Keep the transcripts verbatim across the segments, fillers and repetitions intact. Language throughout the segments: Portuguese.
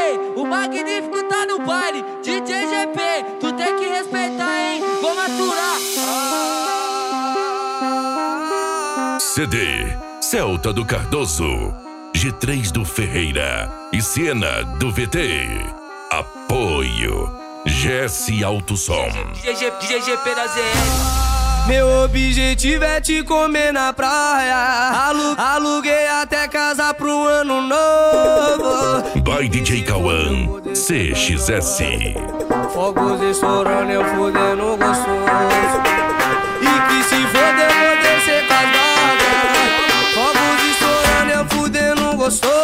Ei, o magnífico tá no baile, D J G P, tu tem que respeitar, hein? Vou maturar. C D Celta do Cardoso, G três do Ferreira e Siena do V T. Apoio G S Autosom. D J G P da Z L. Meu objetivo é te comer na praia. Alu Aluguei até casa pro ano novo. By D J Cauã C X S. Fogos estourando, eu fudendo gostoso. E que se foder, vou descer com as vagas. Fogos estourando, eu fudendo gostoso.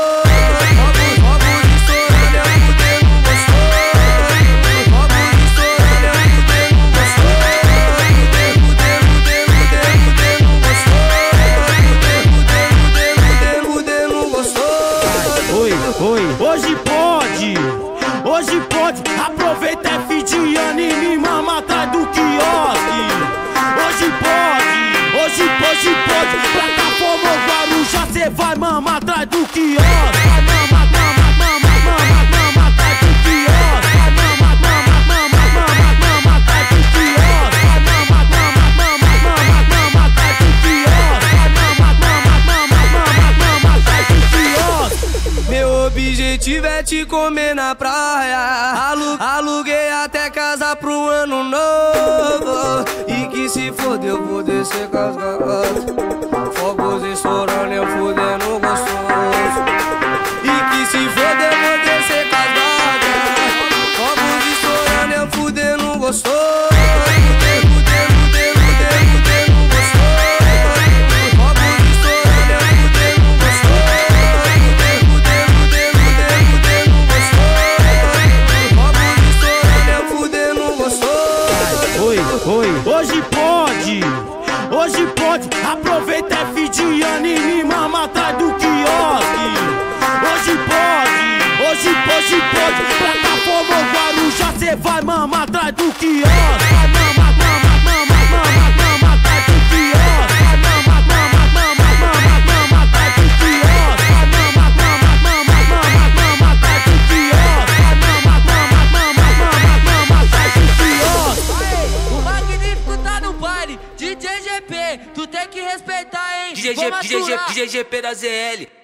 Hoje pode, hoje pode, aproveita é fim de ano e me mama atrás do quiosque. Hoje pode, hoje, hoje pode, plataforma ou Guarujá, cê vai mamar atrás do quiosque. Vai mama, mama, mama, mama, mama atrás do quiosque. Vai mama, mama, mama, mama, mama atrás do quiosque. Vai mama, mama, mama, mama, mama atrás do quiosque. Vai mama, mama, mama, mama, mama atrás do quiosque. Meu objetivo é te comer na praia. Alu Aluguei até casa pro ano novo. E que se foder, eu vou descer com as gatas. Fogos estourando, eu fudendo gostoso. E que se foder, eu vou descer com as gatas. Fogos estourando, eu fudendo gostoso. Hoje pode, hoje pode, aproveita é fim de ano e me mama atrás do quiosque. Hoje pode, hoje, hoje pode, plataforma ou Guarujá, cê vai mamar atrás do quiosque. Vai mama, mama, mama, mama, mama atrás do quiosque. Vai mama, mama, mama, mama, mama atrás do quiosque. Vai mama, mama, mama, mama, mama atrás do quiosque. Vai mama, mama, mama, mama, mama atrás do quiosque. O magnífico tá no baile, D J G P, tu tem que respeitar, hein? D J G P da Z L.